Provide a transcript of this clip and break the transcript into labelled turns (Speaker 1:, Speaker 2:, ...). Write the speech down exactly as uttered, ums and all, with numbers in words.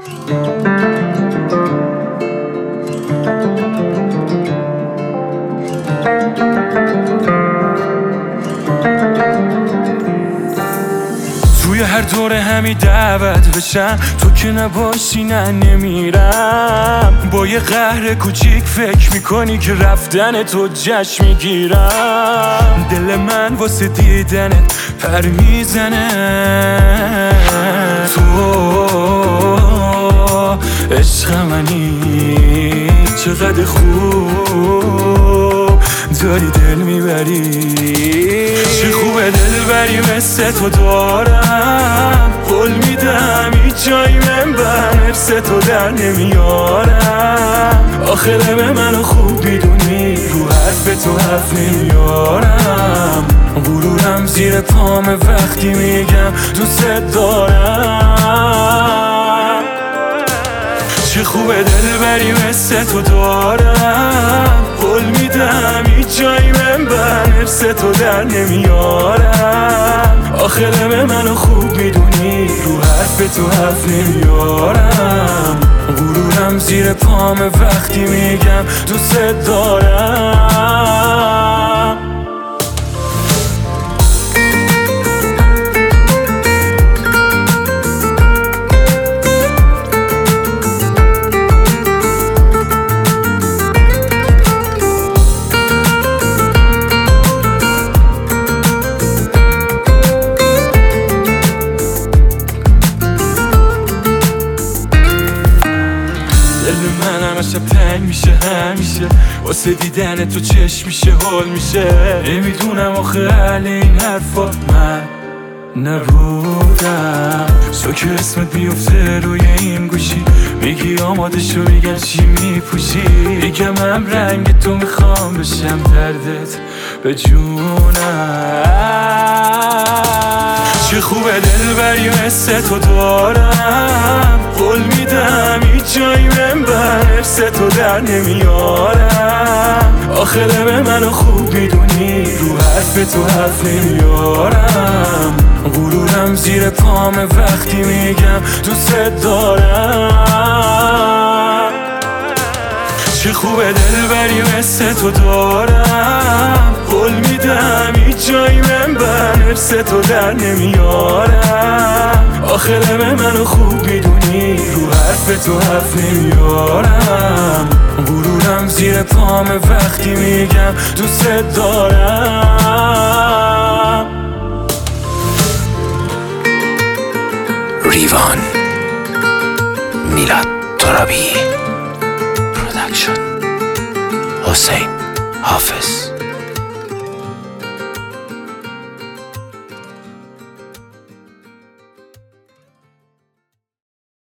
Speaker 1: توی هر دوره همی دعوت بشم، تو که نباشی نه نمیرم. با یه قهر کوچیک فکر میکنی که رفتن تو جشن میگیرم. دل من واسه دیدنت پر میزنه، تو عشق منی. چقدر خوب داری دل میبری، چه خوبه دل بری مثل تو دارم. قول میدم هیچ جایی من بر حفظ تو در نمیارم. آخه به منو خوب میدونی، رو حرف تو حرف نمیارم. غرورم زیر پام وقتی میگم دوست دارم. چه خوبه دل بری مثل تو دارم. قول میدم هیچ جایی من بر حفظ تو در نمیارم. آخه به منو خوب میدونی، رو حرف تو حرف نمیارم. غرورم زیر پام وقتی میگم دوست دارم. من همشه تنگ میشه همیشه، واسه دیدن تو چشم میشه حال میشه. نمیدونم آخه حل این حرفا من نبودم. تو که اسمت بیفته روی این گوشی، میگی آماده شو، میگن چی میپوشی. میگم هم رنگ تو میخوام بشم، دردت به جونم. چه خوبه دل بری مثل تو دارم. قول میدم هیچ جایی من بر حفظ تو در نمیارم. آخه به منو خوب میدونی، رو حرف تو حرف نمیارم. غرورم زیر پام وقتی میگم دوست دارم. چه خوبه دل بری مثل تو دارم. قول میدم هیچ جایی من بر حفظ تو در نمیارم. آخه به منو خوب میدونی، رو حرف تو حرف نمیارم. غرورم زیر پام وقتی میگم دوست دارم.
Speaker 2: ریوان میلاد ترابی پرودکشن حسین حافظ.